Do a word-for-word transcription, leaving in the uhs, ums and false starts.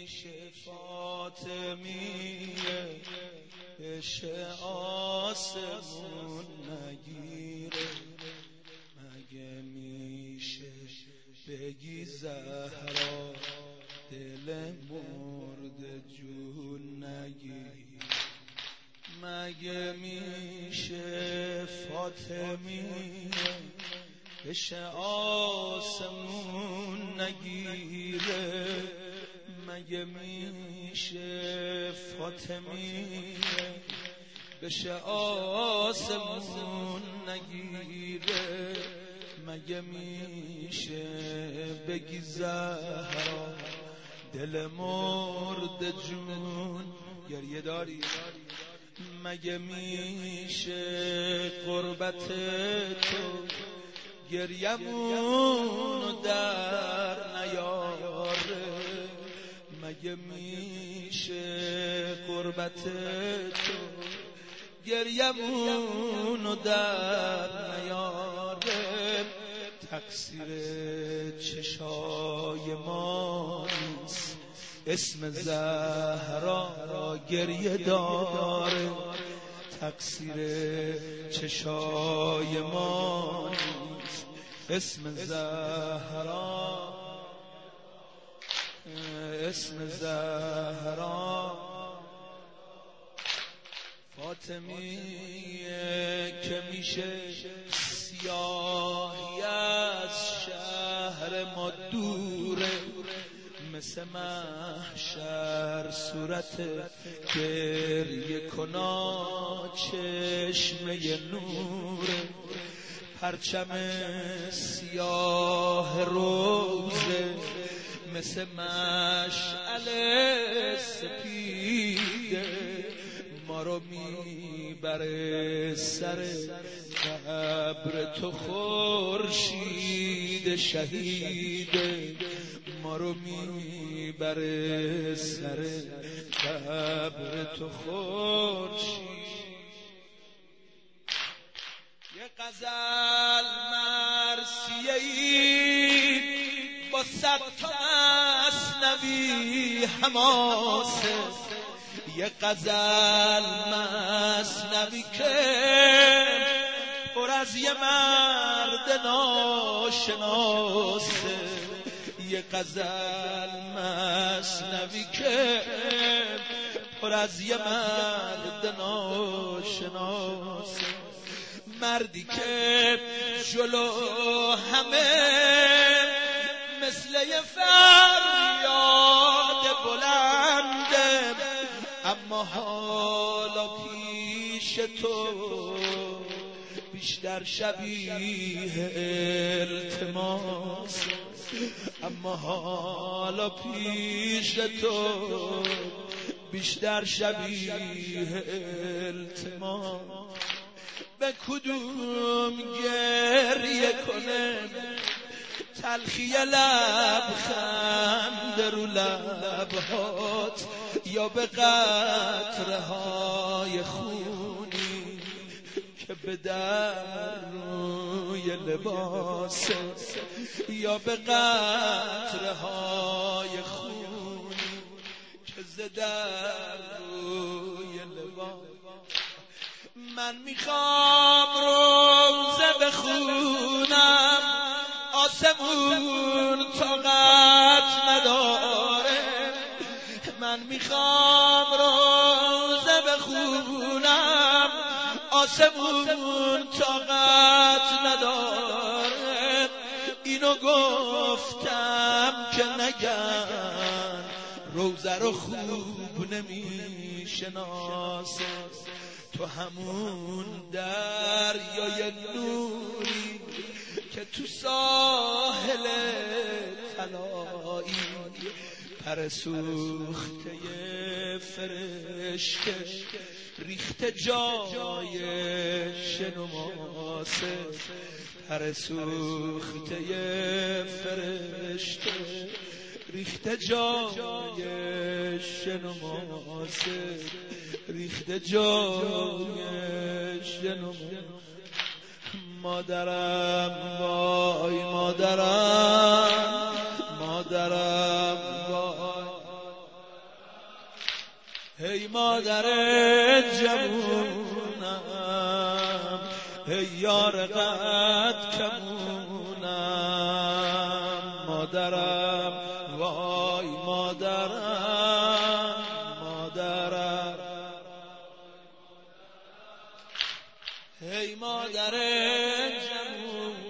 میشه فاطمیه بشه آسمون نگیره، مگه میشه بگی زهرا دل مرد جون نگیره، مگه میشه فاطمیه بشه آسمون نگیره، مگه میشه فاطمیه بشه آسمون نگیره، مگه میشه بگی زهرا دل مرد جون گریه داری، مگه میشه قربت تو گریمونو در نیاره، مگه میشه قربت تو گریمونو در نیاره، تقصیر چشای ما نیست اسم زهرا گریه داره، تقصیر چشای ما نیست اسم زهرا، اسم زهرا فاطمیه که میشه سیاهی از شهر ما دوره، مثل محشر صورت گریه کنا چشمه نوره، پرچم سیاه روزه مثل مشعل سپیده، ما رو میبره سر قبر تو خورشید شهیده، ما رو میبره سر قبر تو خورشید. یه غزل مرثیه ای با صد تا مثنوی حماسه، یه غزل مثنوی که پر از یه مرد ناشناسه، یه غزل مثنوی که پر از یه مرد ناشناسه، مردی که جلو همه مثل یه فریاد بلنده، اما حالا پیش تو بیشتر شبیه التماس، اما حالا پیش تو بیشتر شبیه التماس، به کدوم گریه کنه تلخی لبخند رو لبهات، یا به قطره های خونی که به در روی لباس، یا به قطره های خونی که ز در روی لباس. من میخوام روزه بخونم آسمون طاقت نداره، من میخوام روزه بخونم آسمون طاقت نداره، اینو گفتم که نگن روزه رو خوب نمیشناسه، تو همون دریای نوری که تو ساحل طلایی، پر سوخته فرشته ریخته جای شنماسه، پر سوخته فرشته ریخته جای شنماسه، ریخته جای شنماسه. مادرم وای مادرم، مادرم وای هی مادر جوونم هی یار قد کمونم مادرم وای مادرم مادرم هی مادر جوونم